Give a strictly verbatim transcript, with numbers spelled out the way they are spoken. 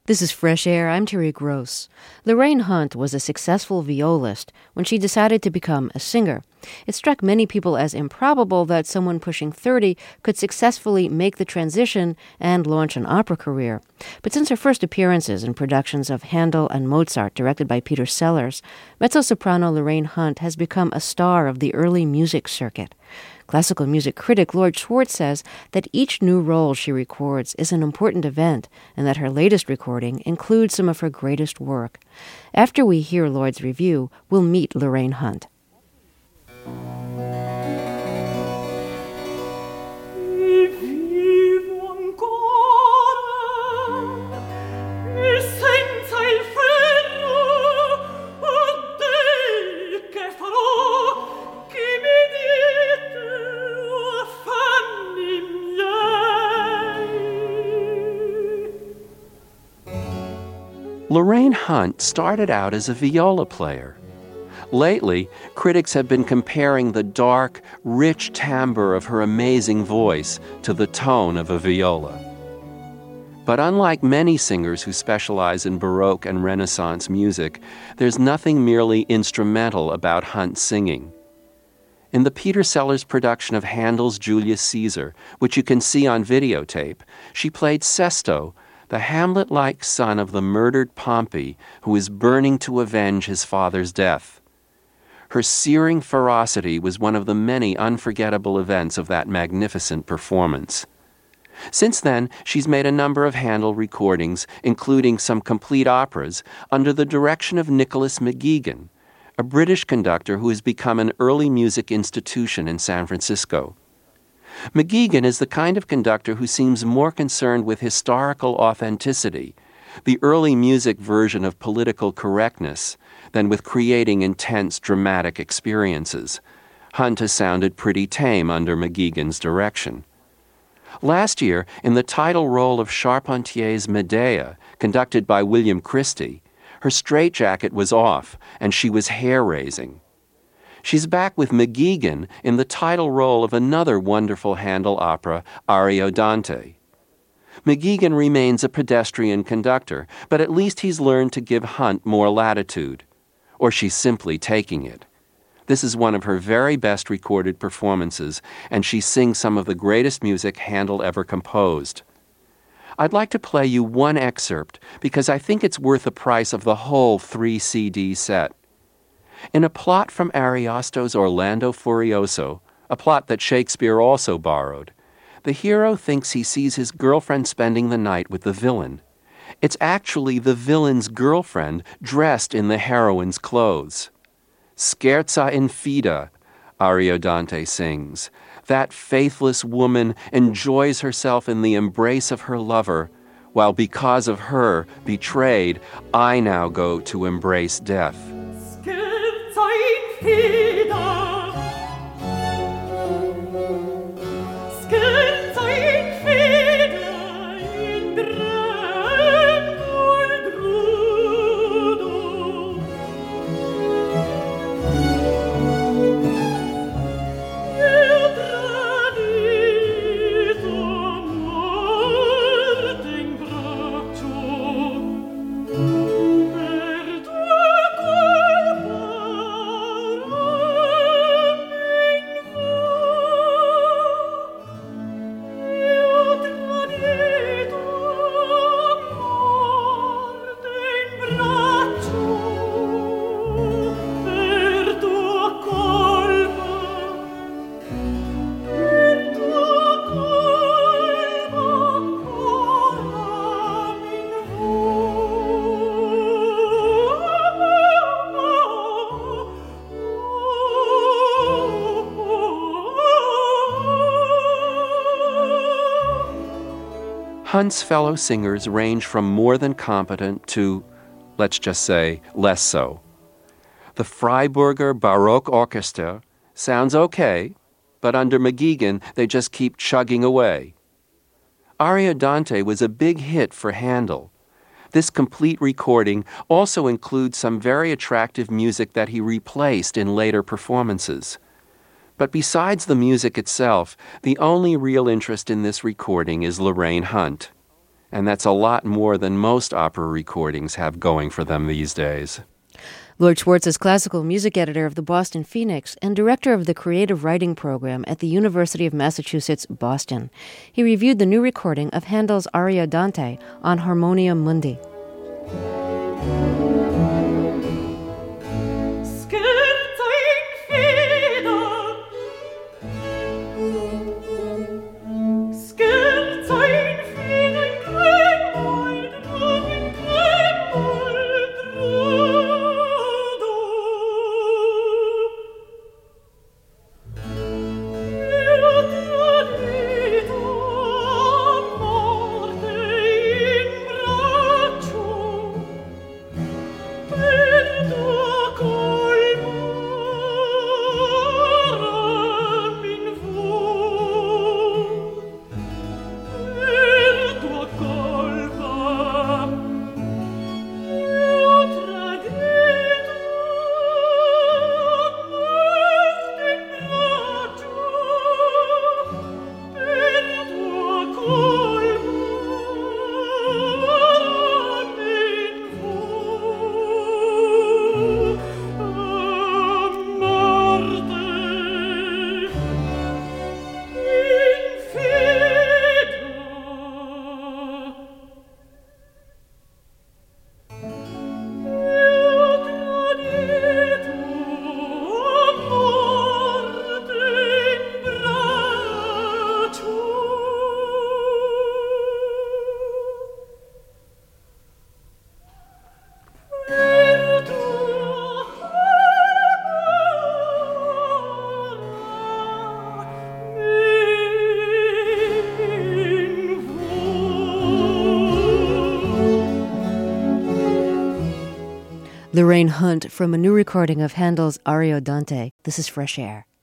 This is Fresh Air. I'm Terry Gross. Lorraine Hunt was a successful violist when she decided to become a singer. It struck many people as improbable that someone pushing thirty could successfully make the transition and launch an opera career. But since her first appearances in productions of Handel and Mozart directed by Peter Sellers, mezzo-soprano Lorraine Hunt has become a star of the early music circuit. Classical music critic Lord Schwartz says that each new role she records is an important event and that her latest recording includes some of her greatest work. After we hear Lord's review, we'll meet Lorraine Hunt. Lorraine Hunt started out as a viola player. Lately, critics have been comparing the dark, rich timbre of her amazing voice to the tone of a viola. But unlike many singers who specialize in Baroque and Renaissance music, there's nothing merely instrumental about Hunt's singing. In the Peter Sellers production of Handel's Julius Caesar, which you can see on videotape, she played Sesto, the Hamlet-like son of the murdered Pompey who is burning to avenge his father's death. Her searing ferocity was one of the many unforgettable events of that magnificent performance. Since then, she's made a number of Handel recordings, including some complete operas, under the direction of Nicholas McGuigan, a British conductor who has become an early music institution in San Francisco. McGuigan is the kind of conductor who seems more concerned with historical authenticity, the early music version of political correctness, than with creating intense dramatic experiences. Hunt has sounded pretty tame under McGuigan's direction. Last year, in the title role of Charpentier's Medea, conducted by William Christie, her straitjacket was off and she was hair-raising. She's back with McGuigan in the title role of another wonderful Handel opera, Ariodante. McGuigan remains a pedestrian conductor, but at least he's learned to give Hunt more latitude. Or she's simply taking it. This is one of her very best recorded performances, and she sings some of the greatest music Handel ever composed. I'd like to play you one excerpt because I think it's worth the price of the whole three C D set. In a plot from Ariosto's Orlando Furioso, a plot that Shakespeare also borrowed, the hero thinks he sees his girlfriend spending the night with the villain. It's actually the villain's girlfriend dressed in the heroine's clothes. Scherza infida, Ariodante sings. That faithless woman enjoys herself in the embrace of her lover, while because of her, betrayed, I now go to embrace death. Hunt's fellow singers range from more than competent to, let's just say, less so. The Freiburger Baroque Orchestra sounds okay, but under McGuigan they just keep chugging away. Ariodante was a big hit for Handel. This complete recording also includes some very attractive music that he replaced in later performances. But besides the music itself, the only real interest in this recording is Lorraine Hunt. And that's a lot more than most opera recordings have going for them these days. Lord Schwartz is classical music editor of the Boston Phoenix and director of the creative writing program at the University of Massachusetts, Boston. He reviewed the new recording of Handel's Ariodante on Harmonium Mundi. Lorraine Hunt from a new recording of Handel's Ariodante. This is Fresh Air.